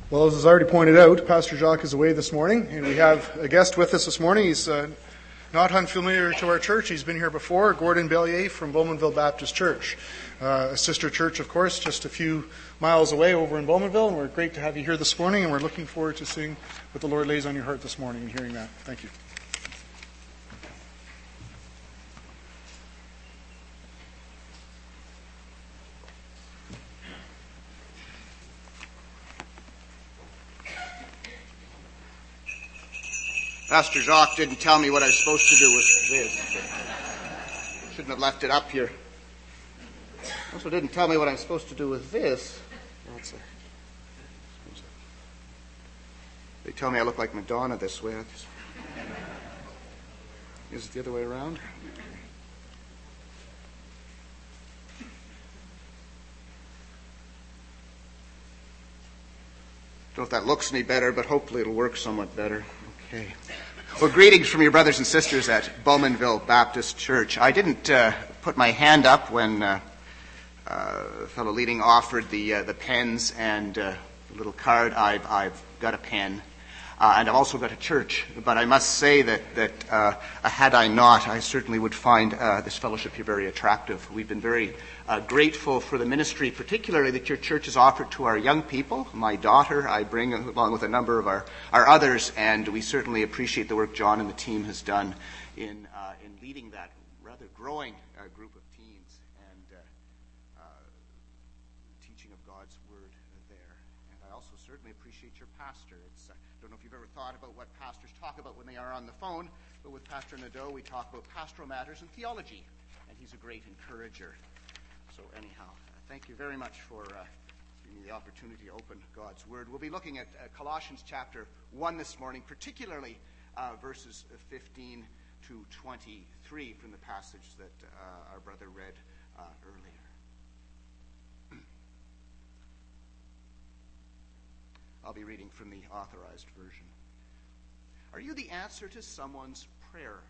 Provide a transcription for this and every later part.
Well, as is already pointed out, Pastor Jacques is away this morning, and we have a guest with us this morning. He's not unfamiliar to our church. He's been here before, Gordon Bellier from Bowmanville Baptist Church. A sister church, of course, just a few miles away over in Bowmanville, and we're great to have you here this morning, and we're looking forward to seeing what the Lord lays on your heart this morning and hearing that. Thank you. Pastor Jacques didn't tell me what I was supposed to do with this. Shouldn't have left it up here. Also didn't tell me what I'm supposed to do with this. They tell me I look like Madonna this way. Is it the other way around? Don't know if that looks any better, but hopefully it'll work somewhat better. Okay. Well, greetings from your brothers and sisters at Bowmanville Baptist Church. I didn't put my hand up when fellow leading offered the pens and the little card. I've got a pen, and I've also got a church. But I must say that had I not, I certainly would find this fellowship here very attractive. We've been very grateful for the ministry, particularly that your church has offered to our young people. My daughter I bring along with a number of our others, and we certainly appreciate the work John and the team has done in leading that rather growing group of teens and teaching of God's Word there. And I also certainly appreciate your pastor. I don't know if you've ever thought about what pastors talk about when they are on the phone, but with Pastor Nadeau we talk about pastoral matters and theology, and he's a great encourager. So anyhow, thank you very much for giving me the opportunity to open God's Word. We'll be looking at Colossians chapter 1 this morning, particularly verses 15 to 23 from the passage that our brother read earlier. I'll be reading from the Authorized Version. Are you the answer to someone's prayer?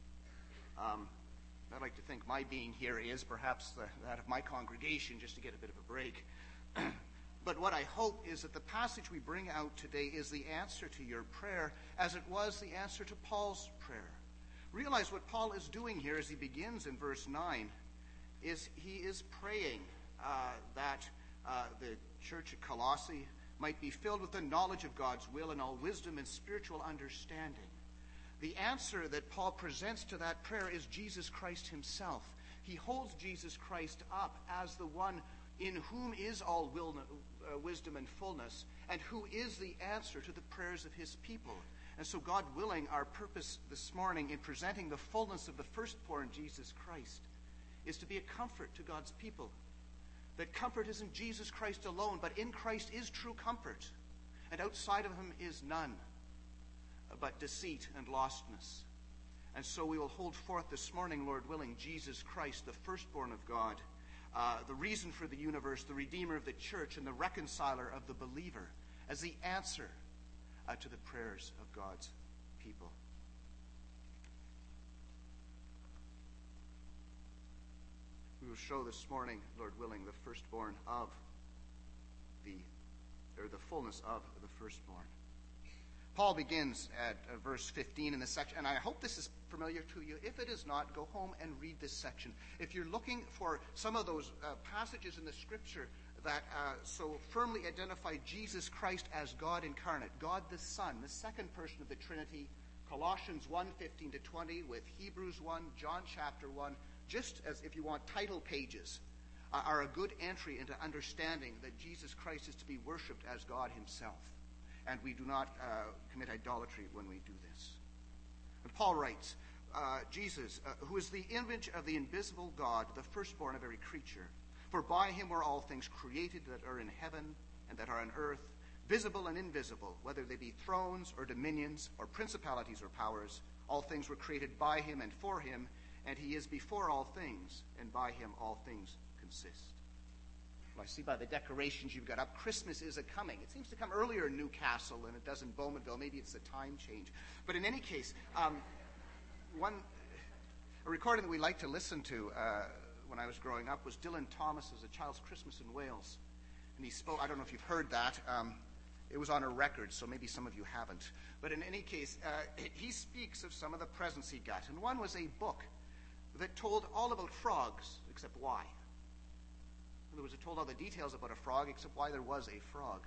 I'd like to think my being here is perhaps that of my congregation, just to get a bit of a break. But what I hope is that the passage we bring out today is the answer to your prayer, as it was the answer to Paul's prayer. Realize what Paul is doing here as he begins in verse 9 is he is praying that the church at Colossae might be filled with the knowledge of God's will and all wisdom and spiritual understanding. The answer that Paul presents to that prayer is Jesus Christ himself. He holds Jesus Christ up as the one in whom is all wisdom and fullness, and who is the answer to the prayers of his people. And so, God willing, our purpose this morning in presenting the fullness of the firstborn Jesus Christ is to be a comfort to God's people. That comfort isn't Jesus Christ alone, but in Christ is true comfort, and outside of him is none but deceit and lostness. And so we will hold forth this morning, Lord willing, Jesus Christ, the firstborn of God, the reason for the universe, the Redeemer of the church, and the reconciler of the believer, as the answer to the prayers of God's people. We will show this morning, Lord willing, the firstborn of the fullness of the firstborn. Paul begins at verse 15 in this section, and I hope this is familiar to you. If it is not, go home and read this section. If you're looking for some of those passages in the Scripture that so firmly identify Jesus Christ as God incarnate, God the Son, the second person of the Trinity, Colossians 1, 15 to 20, with Hebrews 1, John chapter 1, just as if you want title pages, are a good entry into understanding that Jesus Christ is to be worshipped as God himself. And we do not commit idolatry when we do this. And Paul writes, Jesus, who is the image of the invisible God, the firstborn of every creature. For by him were all things created that are in heaven and that are on earth, visible and invisible, whether they be thrones or dominions or principalities or powers. All things were created by him and for him, and he is before all things, and by him all things consist. Well, I see by the decorations you've got up, Christmas is a-coming. It seems to come earlier in Newcastle than it does in Bowmanville. Maybe it's the time change. But in any case, a recording that we like to listen to when I was growing up was Dylan Thomas's A Child's Christmas in Wales. And he spoke, I don't know if you've heard that, It was on a record, so maybe some of you haven't. But in any case, he speaks of some of the presents he got. And one was a book that told all about frogs, except why. In other words, it told all the details about a frog, except why there was a frog.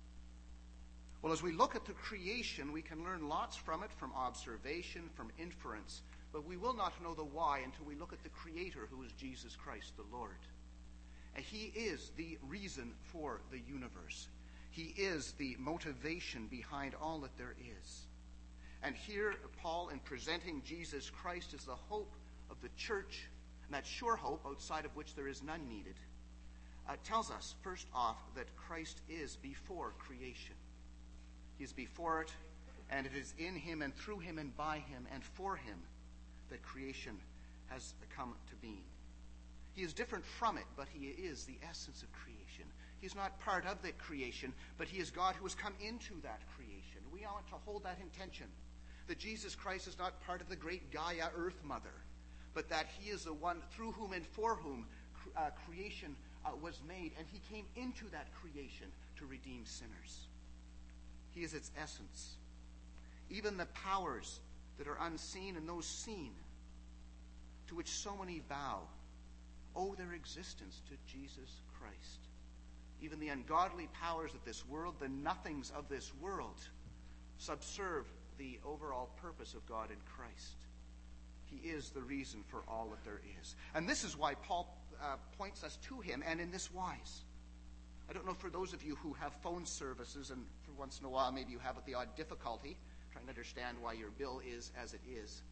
Well, as we look at the creation, we can learn lots from it, from observation, from inference. But we will not know the why until we look at the Creator, who is Jesus Christ, the Lord. And he is the reason for the universe. He is the motivation behind all that there is. And here, Paul, in presenting Jesus Christ as the hope of the church, and that sure hope outside of which there is none needed, tells us, first off, that Christ is before creation. He is before it, and it is in him and through him and by him and for him that creation has come to being. He is different from it, but he is the essence of creation. He is not part of the creation, but he is God who has come into that creation. We want to hold that intention, that Jesus Christ is not part of the great Gaia Earth Mother, but that he is the one through whom and for whom creation was made, and he came into that creation to redeem sinners. He is its essence. Even the powers that are unseen and those seen, to which so many bow, owe their existence to Jesus Christ. Even the ungodly powers of this world, the nothings of this world, subserve the overall purpose of God in Christ. He is the reason for all that there is. And this is why Paul points us to him, and in this wise. I don't know, for those of you who have phone services, and for once in a while maybe you have the odd difficulty trying to understand why your bill is as it is.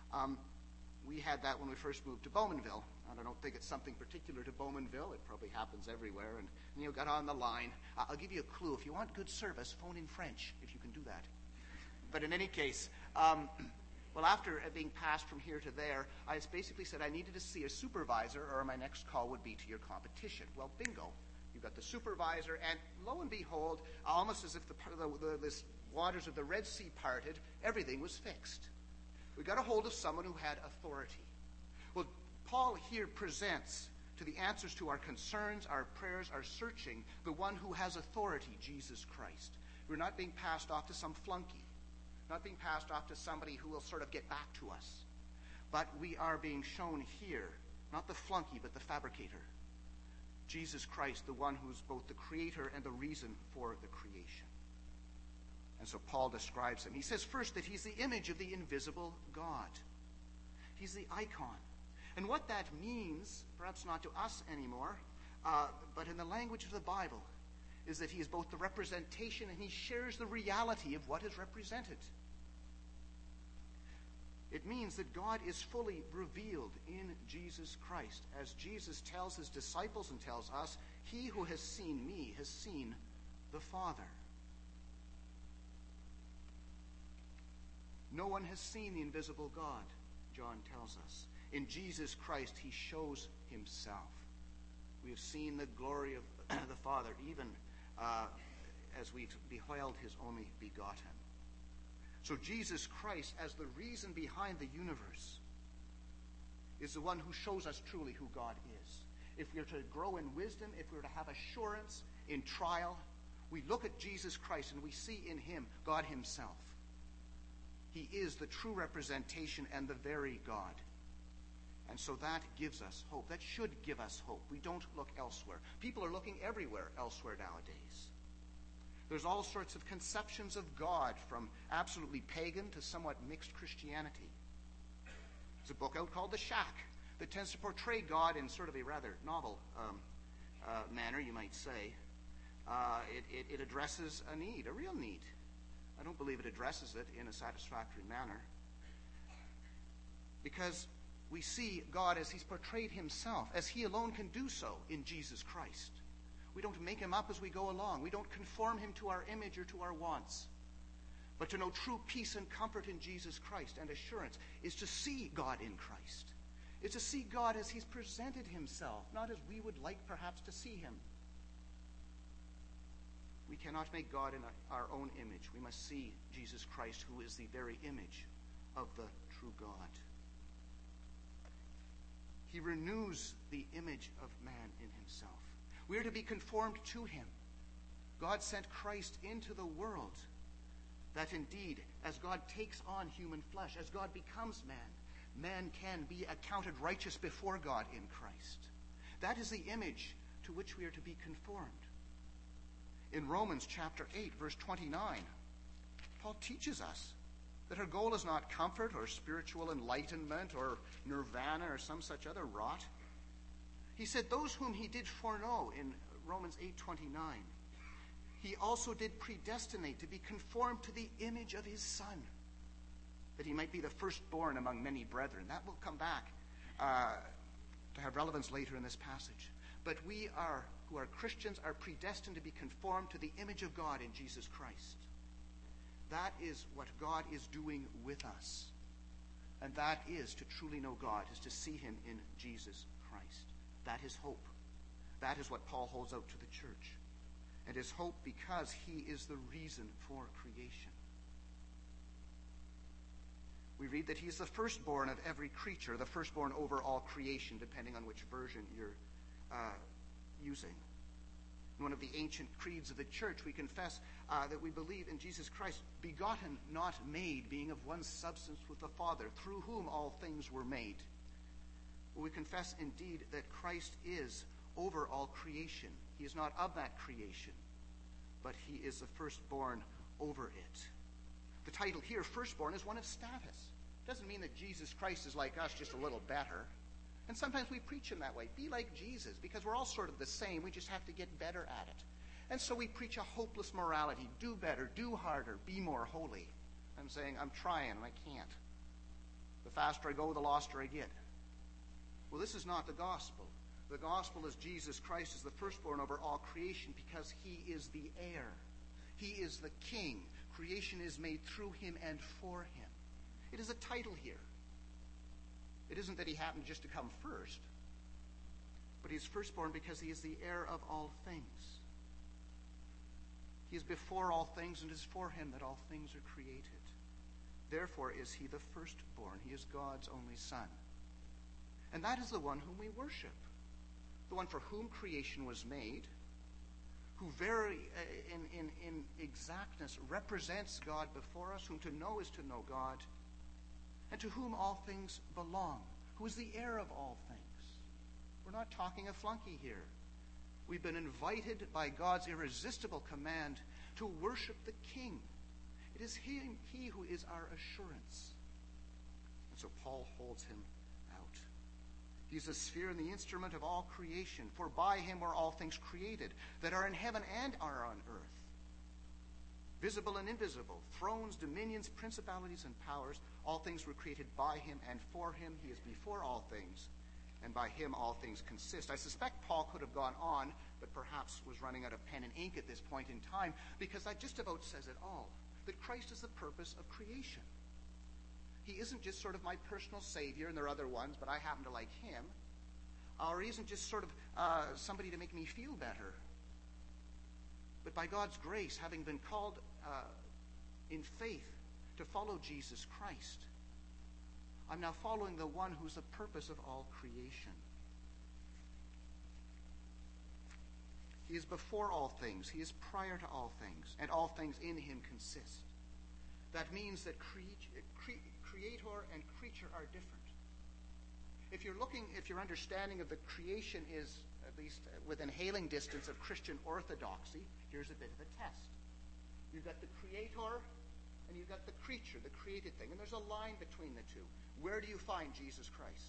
We had that when we first moved to Bowmanville. And I don't think it's something particular to Bowmanville. It probably happens everywhere. And you got on the line. I'll give you a clue. If you want good service, phone in French, if you can do that. But in any case, well, after being passed from here to there, I basically said I needed to see a supervisor, or my next call would be to your competition. Well, bingo. You got the supervisor, and lo and behold, almost as if the waters of the Red Sea parted, everything was fixed. We got a hold of someone who had authority. Well, Paul here presents to the answers to our concerns, our prayers, our searching, the one who has authority, Jesus Christ. We're not being passed off to some flunky, not being passed off to somebody who will sort of get back to us. But we are being shown here, not the flunky, but the fabricator. Jesus Christ, the one who's both the creator and the reason for the creation. And so Paul describes him. He says first that he's the image of the invisible God. He's the icon. And what that means, perhaps not to us anymore, but in the language of the Bible, is that he is both the representation and he shares the reality of what is represented. It means that God is fully revealed in Jesus Christ. As Jesus tells his disciples and tells us, he who has seen me has seen the Father. No one has seen the invisible God, John tells us. In Jesus Christ, he shows himself. We have seen the glory of the Father, even as we beheld his only begotten. So Jesus Christ, as the reason behind the universe, is the one who shows us truly who God is. If we are to grow in wisdom, if we are to have assurance in trial, we look at Jesus Christ and we see in him God himself. He is the true representation and the very God. And so that gives us hope. That should give us hope. We don't look elsewhere. People are looking everywhere elsewhere nowadays. There's all sorts of conceptions of God, from absolutely pagan to somewhat mixed Christianity. There's a book out called The Shack that tends to portray God in sort of a rather novel manner, you might say. It addresses a need, a real need. I don't believe it addresses it in a satisfactory manner, because we see God as he's portrayed himself, as he alone can do so in Jesus Christ. We don't make him up as we go along. We don't conform him to our image or to our wants. But to know true peace and comfort in Jesus Christ and assurance is to see God in Christ. It's to see God as he's presented himself, not as we would like perhaps to see him. We cannot make God in our own image. We must see Jesus Christ, who is the very image of the true God. He renews the image of man in himself. We are to be conformed to him. God sent Christ into the world, that indeed, as God takes on human flesh, as God becomes man, man can be accounted righteous before God in Christ. That is the image to which we are to be conformed. In Romans chapter 8, verse 29, Paul teaches us that our goal is not comfort or spiritual enlightenment or nirvana or some such other rot. He said, those whom he did foreknow in Romans 8:29, he also did predestinate to be conformed to the image of his Son, that he might be the firstborn among many brethren. That will come back to have relevance later in this passage. But we who are Christians are predestined to be conformed to the image of God in Jesus Christ. That is what God is doing with us. And that is to truly know God, is to see him in Jesus Christ. That is hope. That is what Paul holds out to the church. And is hope because he is the reason for creation. We read that he is the firstborn of every creature, the firstborn over all creation, depending on which version you're using. In one of the ancient creeds of the church, we confess that we believe in Jesus Christ, begotten, not made, being of one substance with the Father, through whom all things were made. We confess indeed that Christ is over all creation. He is not of that creation, but he is the firstborn over it. The title here, firstborn, is one of status. It doesn't mean that Jesus Christ is like us, just a little better. And sometimes we preach him that way. Be like Jesus, because we're all sort of the same. We just have to get better at it. And so we preach a hopeless morality. Do better, do harder, be more holy. I'm saying, I'm trying and I can't. The faster I go, the loster I get. Well, this is not the gospel. The gospel is Jesus Christ is the firstborn over all creation because he is the heir. He is the king. Creation is made through him and for him. It is a title here. It isn't that he happened just to come first, but he is firstborn because he is the heir of all things. He is before all things, and it is for him that all things are created. Therefore is he the firstborn. He is God's only Son. And that is the one whom we worship, the one for whom creation was made, who very in exactness represents God before us, whom to know is to know God, and to whom all things belong, who is the heir of all things. We're not talking a flunky here. We've been invited by God's irresistible command to worship the King. It is he who is our assurance. And so Paul holds him out. He's the sphere and the instrument of all creation, for by him were all things created, that are in heaven and are on earth, visible and invisible, thrones, dominions, principalities, and powers. All things were created by him and for him. He is before all things, and by him all things consist. I suspect Paul could have gone on, but perhaps was running out of pen and ink at this point in time, because that just about says it all, that Christ is the purpose of creation. He isn't just sort of my personal savior, and there are other ones, but I happen to like him. Or he isn't just sort of somebody to make me feel better. But by God's grace, having been called in faith to follow Jesus Christ, I'm now following the one who's the purpose of all creation. He is before all things. He is prior to all things, and all things in him consist. That means that creator and creature are different. If your understanding of the creation is at least within hailing distance of Christian orthodoxy, here's a bit of a test. You've got the creator and you've got the creature, the created thing, and there's a line between the two. Where do you find Jesus Christ?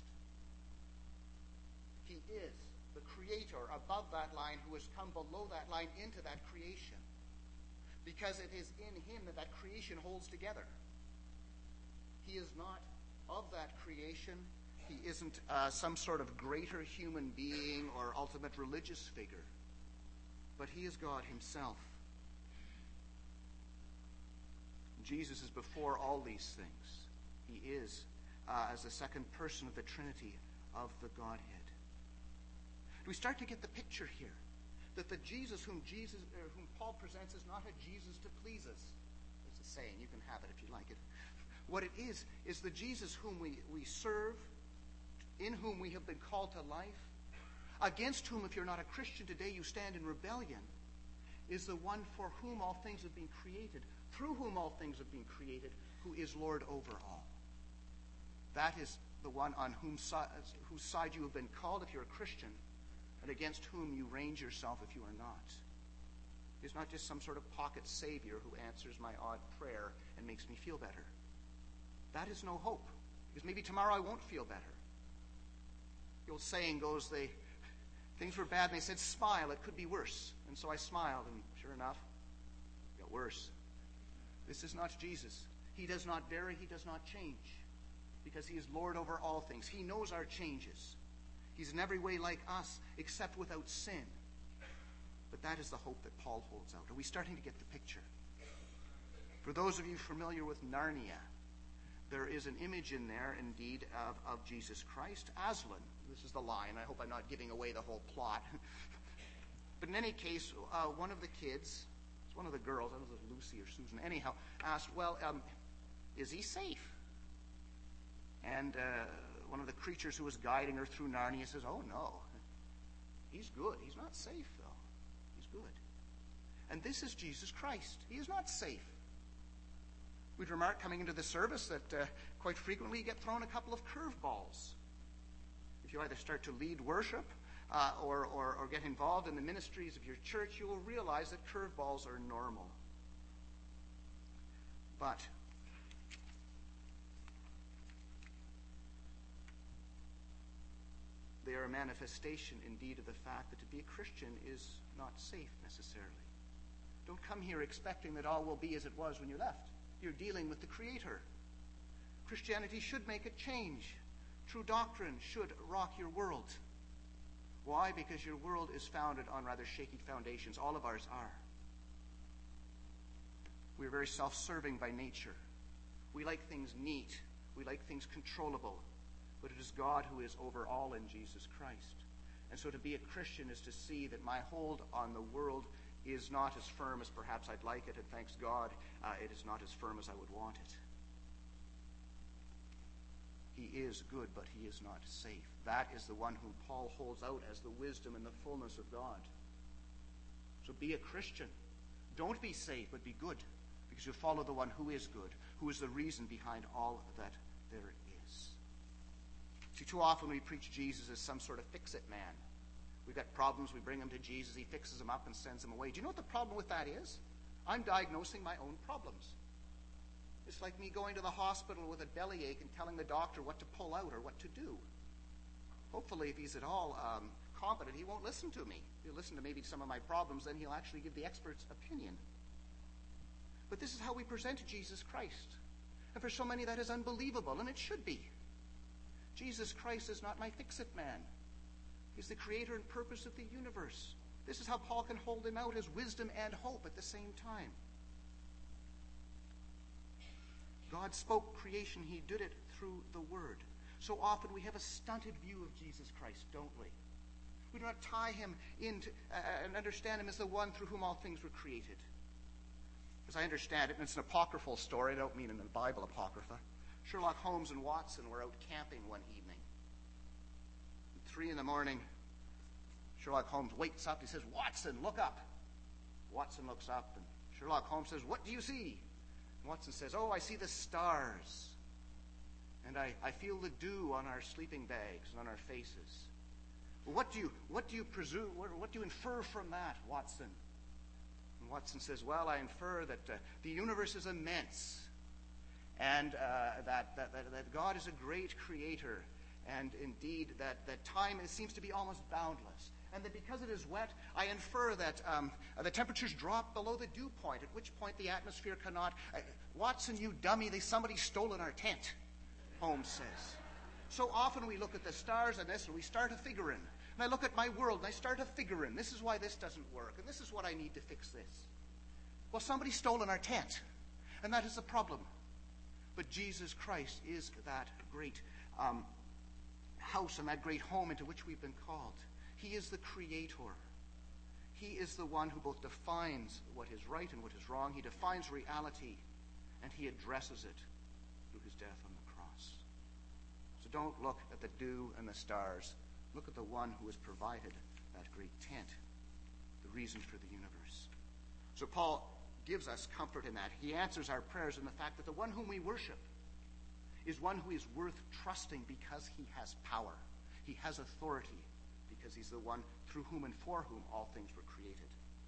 He is the creator above that line who has come below that line into that creation, because it is in him that creation holds together. He is not of that creation. He isn't some sort of greater human being or ultimate religious figure, but he is God himself. Jesus is before all these things. He is, as the second person of the Trinity, of the Godhead. Do we start to get the picture here? That the Jesus whom Paul presents is not a Jesus to please us. It's a saying. You can have it if you like it. What it is the Jesus whom we serve, in whom we have been called to life, against whom, if you're not a Christian today, you stand in rebellion, is the one for whom all things have been created, through whom all things have been created, who is Lord over all. That is the one on whose side you have been called if you're a Christian, and against whom you range yourself if you are not. He's not just some sort of pocket savior who answers my odd prayer and makes me feel better. That is no hope, because maybe tomorrow I won't feel better. The old saying goes, things were bad, and they said, smile, it could be worse. And so I smiled, and sure enough, it got worse. This is not Jesus. He does not vary, he does not change, because he is Lord over all things. He knows our changes. He's in every way like us, except without sin. But that is the hope that Paul holds out. Are we starting to get the picture? For those of you familiar with Narnia, there is an image in there, indeed, of Jesus Christ. Aslan, this is the lion. I hope I'm not giving away the whole plot. But in any case, one of the kids, it's one of the girls, I don't know if it was Lucy or Susan, anyhow, asked, well, is he safe? And one of the creatures who was guiding her through Narnia says, oh, no. He's good. He's not safe, though. He's good. And this is Jesus Christ. He is not safe. We'd remark coming into the service that quite frequently you get thrown a couple of curveballs. If you either start to lead worship or get involved in the ministries of your church, you will realize that curveballs are normal. But they are a manifestation, indeed, of the fact that to be a Christian is not safe necessarily. Don't come here expecting that all will be as it was when you left. You're dealing with the Creator. Christianity should make a change. True doctrine should rock your world. Why? Because your world is founded on rather shaky foundations. All of ours are. We're very self-serving by nature. We like things neat. We like things controllable. But it is God who is over all in Jesus Christ. And so to be a Christian is to see that my hold on the world is not as firm as perhaps I'd like it, and thanks God, it is not as firm as I would want it. He is good, but he is not safe. That is the one whom Paul holds out as the wisdom and the fullness of God. So be a Christian. Don't be safe, but be good, because you follow the one who is good, who is the reason behind all that there is. See, too often we preach Jesus as some sort of fix-it man. We've got problems, we bring them to Jesus, he fixes them up and sends them away. Do you know what the problem with that is? I'm diagnosing my own problems. It's like me going to the hospital with a bellyache and telling the doctor what to pull out or what to do. Hopefully, if he's at all competent, he won't listen to me. He'll listen to maybe some of my problems, then he'll actually give the expert's opinion. But this is how we present Jesus Christ. And for so many, that is unbelievable, and it should be. Jesus Christ is not my fix-it man. He's the creator and purpose of the universe. This is how Paul can hold him out as wisdom and hope at the same time. God spoke creation. He did it through the Word. So often we have a stunted view of Jesus Christ, don't we? We do not tie him into and understand him as the one through whom all things were created. As I understand it, and it's an apocryphal story, I don't mean in the Bible apocrypha, Sherlock Holmes and Watson were out camping one evening. At 3 a.m, Sherlock Holmes wakes up. He says, Watson, look up. Watson looks up, and Sherlock Holmes says, what do you see? And Watson says, oh, I see the stars. And I feel the dew on our sleeping bags and on our faces. Well, what do you presume, what do you infer from that, Watson? And Watson says, well, I infer that the universe is immense, and that God is a great creator, and indeed that time seems to be almost boundless. And that because it is wet, I infer that the temperatures drop below the dew point, at which point the atmosphere cannot... Watson, you dummy, somebody's stolen our tent, Holmes says. So often we look at the stars and this, and we start a figuring. And I look at my world, and I start a figuring. This is why this doesn't work, and this is what I need to fix this. Well, somebody's stolen our tent, and that is the problem. But Jesus Christ is that great house and that great home into which we've been called. He is the creator. He is the one who both defines what is right and what is wrong. He defines reality, and he addresses it through his death on the cross. So don't look at the dew and the stars. Look at the one who has provided that great tent, the reason for the universe. So Paul gives us comfort in that. He answers our prayers in the fact that the one whom we worship is one who is worth trusting because he has power. He has authority because he's the one through whom and for whom all things were created.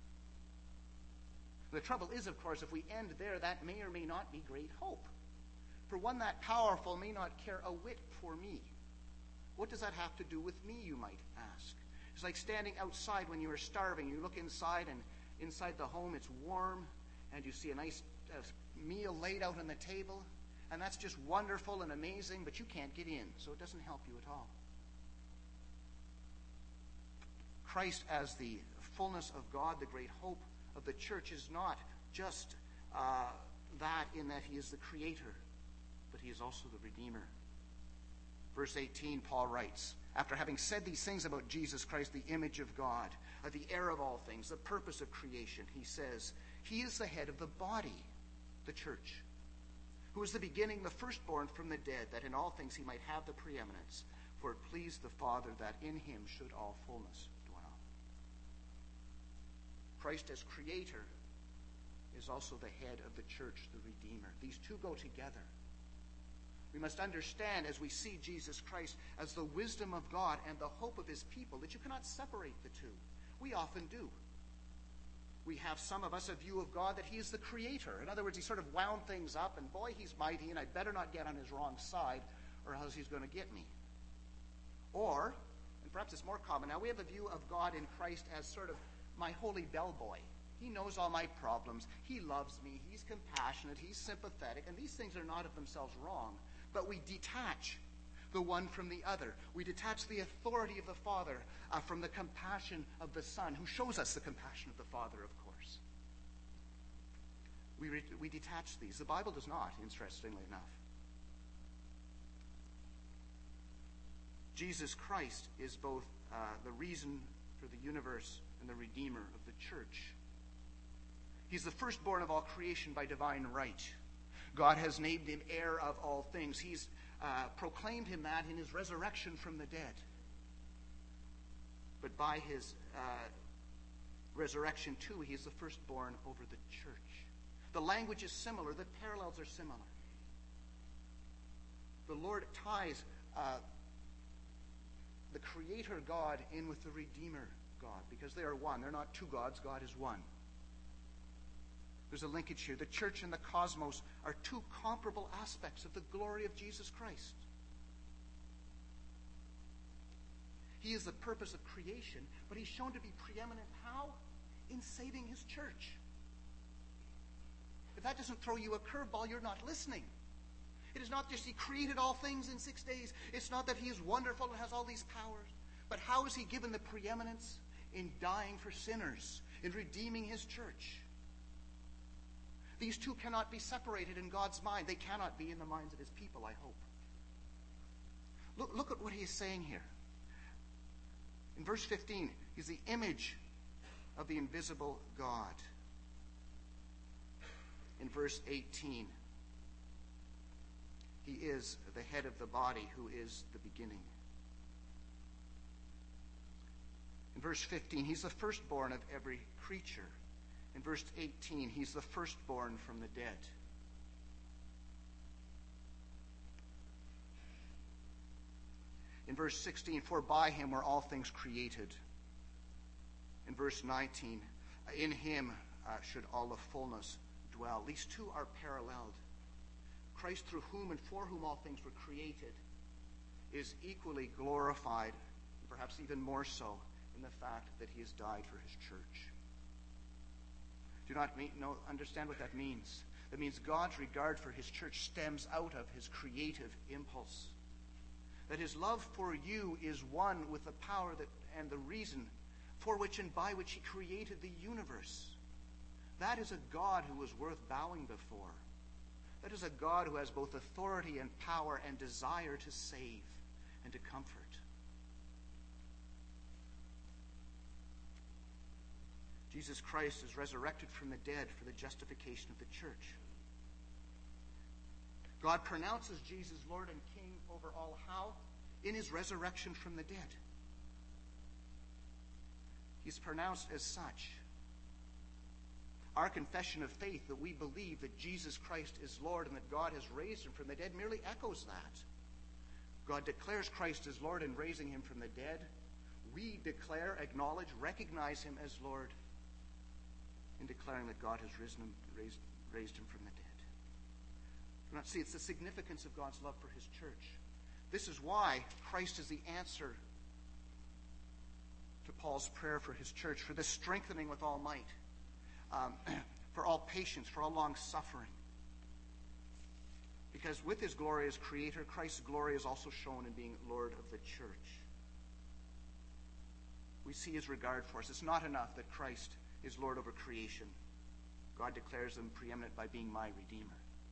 The trouble is, of course, if we end there, that may or may not be great hope. For one that powerful may not care a whit for me. What does that have to do with me, you might ask? It's like standing outside when you are starving. You look inside, and inside the home it's warm, and you see a nice meal laid out on the table, and that's just wonderful and amazing, but you can't get in, so it doesn't help you at all. Christ as the fullness of God, the great hope of the church, is not just that in that he is the creator, but he is also the redeemer. Verse 18, Paul writes, after having said these things about Jesus Christ, the image of God, the heir of all things, the purpose of creation, he says, he is the head of the body, the church, who is the beginning, the firstborn from the dead, that in all things he might have the preeminence. For it pleased the Father that in him should all fullness dwell. Christ as creator is also the head of the church, the Redeemer. These two go together. We must understand, as we see Jesus Christ as the wisdom of God and the hope of his people, that you cannot separate the two. We often do. We have, some of us, a view of God that he is the creator. In other words, he sort of wound things up, and boy, he's mighty, and I better not get on his wrong side, or else he's going to get me. Or, and perhaps it's more common now, we have a view of God in Christ as sort of my holy bellboy. He knows all my problems. He loves me. He's compassionate. He's sympathetic. And these things are not of themselves wrong. But we detach the one from the other. We detach the authority of the Father from the compassion of the Son, who shows us the compassion of the Father, of course. We detach these. The Bible does not, interestingly enough. Jesus Christ is both the reason for the universe and the Redeemer of the church. He's the firstborn of all creation by divine right. God has named him heir of all things. He's proclaimed him that in his resurrection from the dead. But by his resurrection, too, he is the firstborn over the church. The language is similar. The parallels are similar. The Lord ties the Creator God in with the Redeemer God, because they are one. They're not two gods. God is one. There's a linkage here. The church and the cosmos are two comparable aspects of the glory of Jesus Christ. He is the purpose of creation, but he's shown to be preeminent how? In saving his church. If that doesn't throw you a curveball, you're not listening. It is not just he created all things in 6 days. It's not that he is wonderful and has all these powers. But how is he given the preeminence? In dying for sinners, in redeeming his church. These two cannot be separated in God's mind. They cannot be in the minds of his people, I hope. Look at what he is saying here. In verse 15, he's the image of the invisible God. In verse 18, he is the head of the body, who is the beginning. In verse 15, he's the firstborn of every creature. In verse 18, he's the firstborn from the dead. In verse 16, for by him were all things created. In verse 19, in him should all the fullness dwell. These two are paralleled. Christ, through whom and for whom all things were created, is equally glorified, perhaps even more so, in the fact that he has died for his church. Do not understand what that means. That means God's regard for his church stems out of his creative impulse. That his love for you is one with the power and the reason for which and by which he created the universe. That is a God who is worth bowing before. That is a God who has both authority and power and desire to save and to comfort. Jesus Christ is resurrected from the dead for the justification of the church. God pronounces Jesus Lord and King over all how? In his resurrection from the dead. He's pronounced as such. Our confession of faith that we believe that Jesus Christ is Lord and that God has raised him from the dead merely echoes that. God declares Christ as Lord in raising him from the dead. We declare, acknowledge, recognize him as Lord in declaring that God has raised him from the dead. Do not see, it's the significance of God's love for his church. This is why Christ is the answer to Paul's prayer for his church, for this strengthening with all might, for all patience, for all long suffering. Because with his glory as creator, Christ's glory is also shown in being Lord of the church. We see his regard for us. It's not enough that Christ is Lord over creation. God declares him preeminent by being my Redeemer.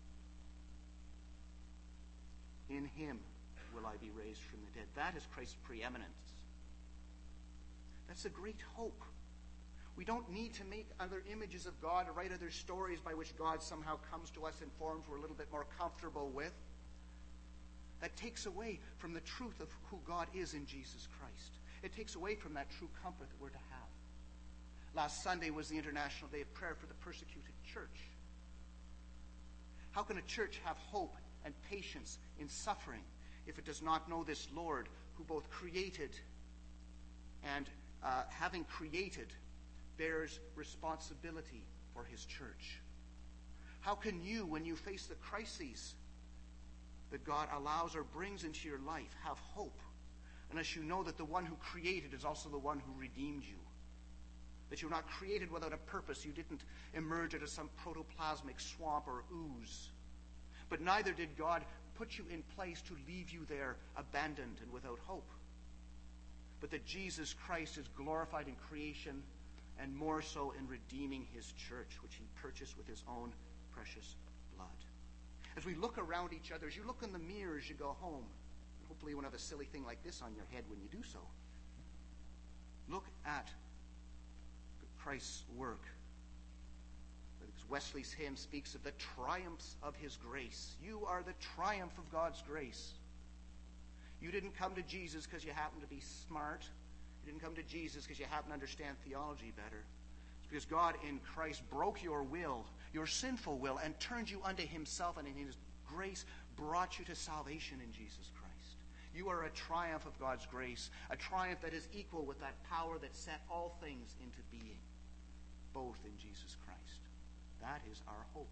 In him will I be raised from the dead. That is Christ's preeminence. That's a great hope. We don't need to make other images of God or write other stories by which God somehow comes to us in forms we're a little bit more comfortable with. That takes away from the truth of who God is in Jesus Christ. It takes away from that true comfort that we're to have. Last Sunday was the International Day of Prayer for the Persecuted Church. How can a church have hope and patience in suffering if it does not know this Lord who both created and, having created, bears responsibility for his church? How can you, when you face the crises that God allows or brings into your life, have hope unless you know that the one who created is also the one who redeemed you? That you're not created without a purpose. You didn't emerge out of some protoplasmic swamp or ooze. But neither did God put you in place to leave you there abandoned and without hope. But that Jesus Christ is glorified in creation and more so in redeeming his church, which he purchased with his own precious blood. As we look around each other, as you look in the mirror as you go home, and hopefully you won't have a silly thing like this on your head when you do so, look at Christ's work. Wesley's hymn speaks of the triumphs of his grace. You are the triumph of God's grace. You didn't come to Jesus because you happen to be smart. You didn't come to Jesus because you happen to understand theology better. It's because God in Christ broke your will, your sinful will, and turned you unto himself, and in his grace brought you to salvation in Jesus Christ. You are a triumph of God's grace, a triumph that is equal with that power that set all things into being, both in Jesus Christ. That is our hope.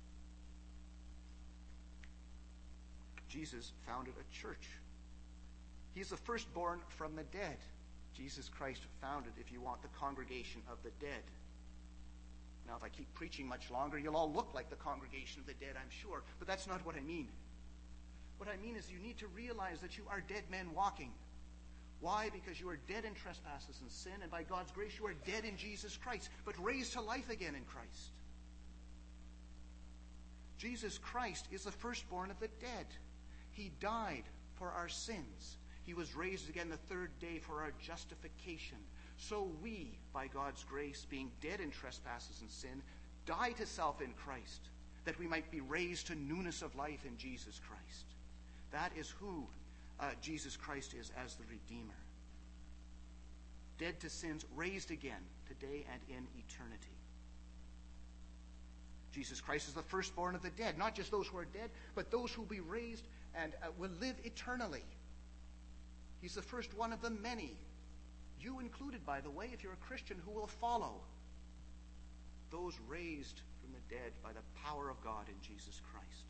Jesus founded a church. He's the firstborn from the dead. Jesus Christ founded, if you want, the congregation of the dead. Now, if I keep preaching much longer, you'll all look like the congregation of the dead, I'm sure. But that's not what I mean. What I mean is you need to realize that you are dead men walking. Why? Because you are dead in trespasses and sin, and by God's grace you are dead in Jesus Christ, but raised to life again in Christ. Jesus Christ is the firstborn of the dead. He died for our sins. He was raised again the third day for our justification. So we, by God's grace, being dead in trespasses and sin, die to self in Christ, that we might be raised to newness of life in Jesus Christ. That is who Jesus Christ is as the Redeemer. Dead to sins, raised again today and in eternity. Jesus Christ is the firstborn of the dead, not just those who are dead, but those who will be raised and will live eternally. He's the first one of the many, you included, by the way, if you're a Christian, who will follow those raised from the dead by the power of God in Jesus Christ.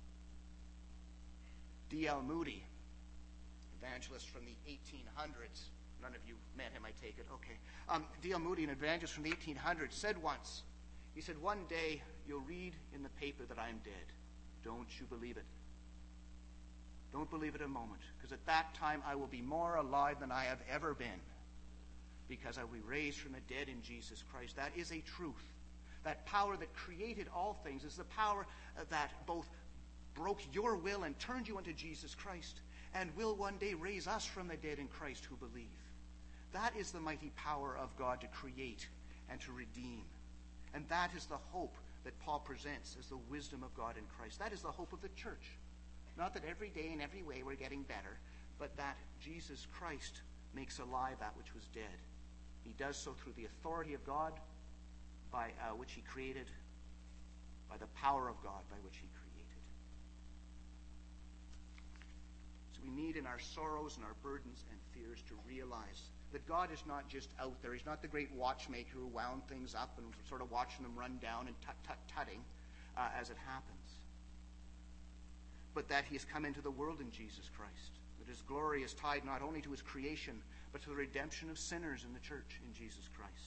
D.L. Moody, evangelist from the 1800s. None of you met him, I take it. Okay. D.L. Moody, an evangelist from the 1800s, said once, he said, "One day you'll read in the paper that I'm dead. Don't you believe it. Don't believe it a moment, because at that time I will be more alive than I have ever been, because I will be raised from the dead in Jesus Christ." That is a truth. That power that created all things is the power that both broke your will and turned you unto Jesus Christ, and will one day raise us from the dead in Christ who believe. That is the mighty power of God to create and to redeem. And that is the hope that Paul presents as the wisdom of God in Christ. That is the hope of the church. Not that every day in every way we're getting better, but that Jesus Christ makes alive that which was dead. He does so through the authority of God, by which he created, by the power of God by which he created. So we need in our sorrows and our burdens and fears to realize that God is not just out there. He's not the great watchmaker who wound things up and sort of watching them run down and tut-tut-tutting as it happens. But that he has come into the world in Jesus Christ. That his glory is tied not only to his creation, but to the redemption of sinners in the church in Jesus Christ.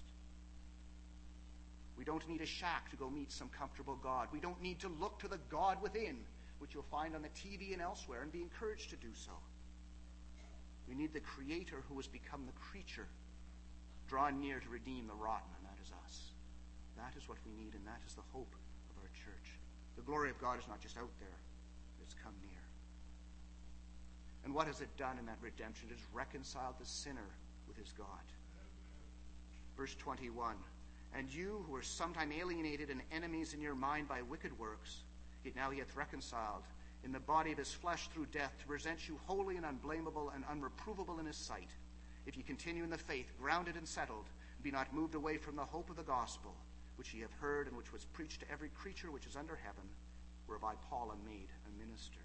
We don't need a shack to go meet some comfortable God. We don't need to look to the God within, which you'll find on the TV and elsewhere, and be encouraged to do so. We need the Creator who has become the creature, drawn near to redeem the rotten, and that is us. That is what we need, and that is the hope of our church. The glory of God is not just out there, it's come near. And what has it done in that redemption? It has reconciled the sinner with his God. Verse 21, and you who were sometime alienated and enemies in your mind by wicked works, yet now he hath reconciled in the body of his flesh through death, to present you holy and unblameable and unreprovable in his sight, if ye continue in the faith, grounded and settled, and be not moved away from the hope of the gospel, which ye have heard, and which was preached to every creature which is under heaven, whereby Paul am made a minister.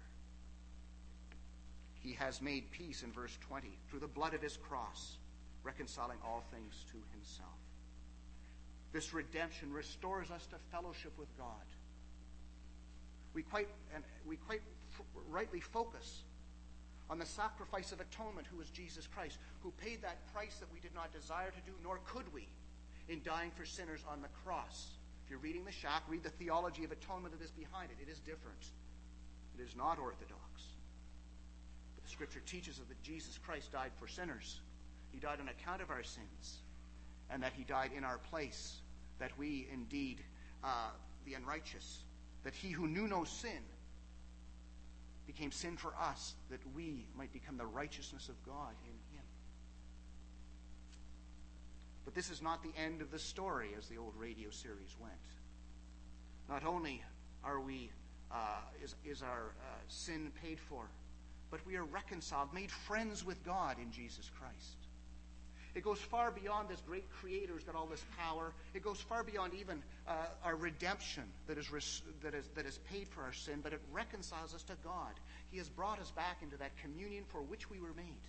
He has made peace, in verse 20, through the blood of his cross, reconciling all things to himself. This redemption restores us to fellowship with God. We quite rightly focus on the sacrifice of atonement, who is Jesus Christ, who paid that price that we did not desire to do, nor could we, in dying for sinners on the cross. If you're reading the shack, read the theology of atonement that is behind it. It is different. It is not orthodox. But the Scripture teaches us that Jesus Christ died for sinners. He died on account of our sins, and that he died in our place, that we indeed, the unrighteous, that he who knew no sin became sin for us, that we might become the righteousness of God in him. But this is not the end of the story, as the old radio series went. Not only are we is our sin paid for, but we are reconciled, made friends with God in Jesus Christ. It goes far beyond this great creator who's got all this power. It goes far beyond even our redemption that is paid for our sin, but it reconciles us to God. He has brought us back into that communion for which we were made.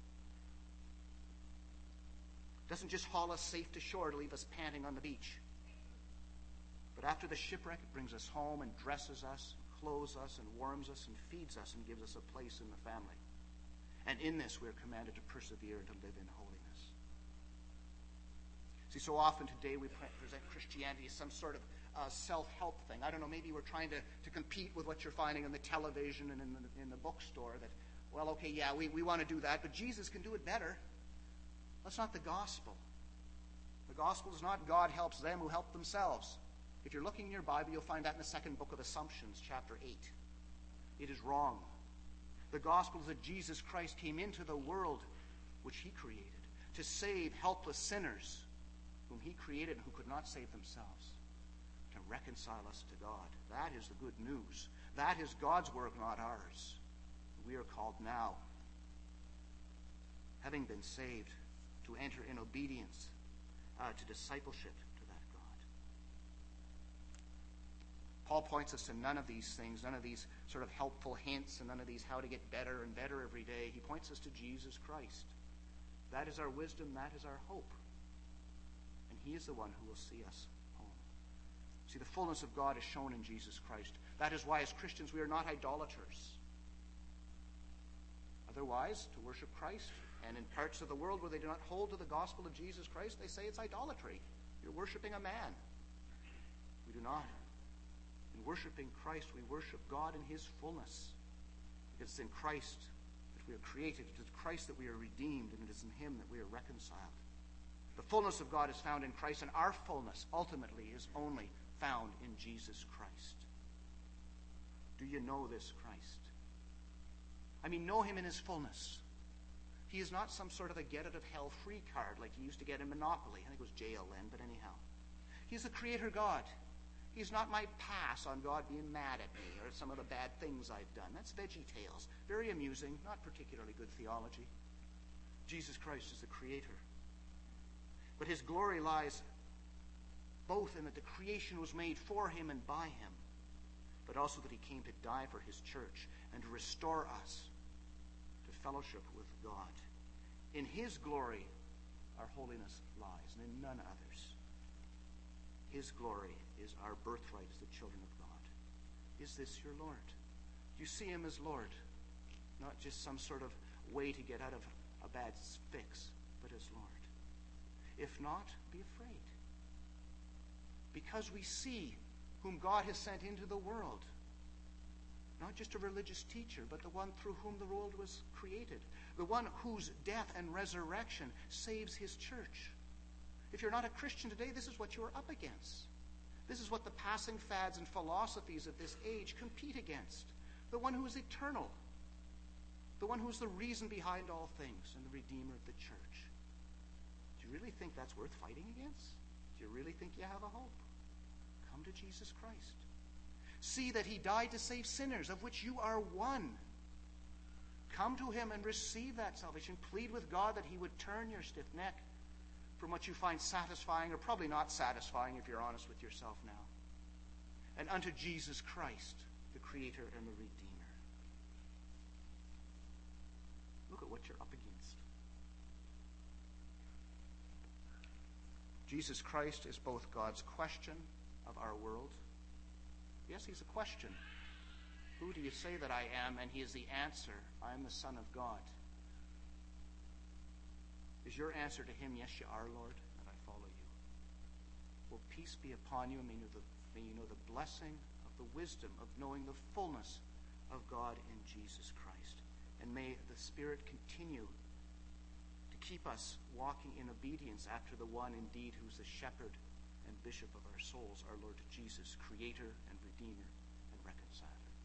It doesn't just haul us safe to shore to leave us panting on the beach. But after the shipwreck, it brings us home and dresses us, clothes us, and warms us, and feeds us, and gives us a place in the family. And in this, we are commanded to persevere and to live in holiness. See, so often today we present Christianity as some sort of self-help thing. I don't know, maybe we're trying to compete with what you're finding on the television and in the bookstore. That, well, okay, yeah, we want to do that, but Jesus can do it better. That's not the gospel. The gospel is not God helps them who help themselves. If you're looking in your Bible, you'll find that in the second book of Assumptions, chapter 8. It is wrong. The gospel is that Jesus Christ came into the world which he created to save helpless sinners whom he created and who could not save themselves, to reconcile us to God. That is the good news. That is God's work, not ours. We are called now, having been saved, to enter in obedience to discipleship to that God. Paul points us to none of these things, none of these sort of helpful hints, and none of these how to get better and better every day. He points us to Jesus Christ. That is our wisdom, that is our hope. And he is the one who will see us home. See, the fullness of God is shown in Jesus Christ. That is why as Christians we are not idolaters. Otherwise, to worship Christ, and in parts of the world where they do not hold to the gospel of Jesus Christ, they say it's idolatry. You're worshiping a man. We do not. In worshiping Christ, we worship God in his fullness. It's in Christ that we are created. It is Christ that we are redeemed, and it is in him that we are reconciled. The fullness of God is found in Christ, and our fullness ultimately is only found in Jesus Christ. Do you know this Christ? I mean, know him in his fullness. He is not some sort of a get-out-of-hell free card like you used to get in Monopoly. I think it was jail then, but anyhow. He's the Creator God. He's not my pass on God being mad at me or some of the bad things I've done. That's Veggie Tales. Very amusing, not particularly good theology. Jesus Christ is the Creator. But his glory lies both in that the creation was made for him and by him, but also that he came to die for his church and to restore us to fellowship with God. In his glory our holiness lies, and in none others. His glory is our birthright as the children of God. Is this your Lord? Do you see him as Lord? Not just some sort of way to get out of a bad fix, but as Lord. If not, be afraid. Because we see whom God has sent into the world. Not just a religious teacher, but the one through whom the world was created. The one whose death and resurrection saves his church. If you're not a Christian today, this is what you are up against. This is what the passing fads and philosophies of this age compete against. The one who is eternal. The one who is the reason behind all things and the Redeemer of the church. Do you really think that's worth fighting against? Do you really think you have a hope? Come to Jesus Christ. See that he died to save sinners, of which you are one. Come to him and receive that salvation. Plead with God that he would turn your stiff neck from what you find satisfying, or probably not satisfying if you're honest with yourself now, and unto Jesus Christ, the Creator and the Redeemer. Look at what you're up against. Jesus Christ is both God's question of our world. Yes, he's a question. Who do you say that I am? And he is the answer. I am the Son of God. Is your answer to him, yes, you are, Lord, and I follow you? Will peace be upon you, and may you know the blessing of the wisdom of knowing the fullness of God in Jesus Christ. And may the Spirit continue to keep us walking in obedience after the one indeed who's the shepherd and bishop of our souls, our Lord Jesus, Creator and Redeemer and Reconciler.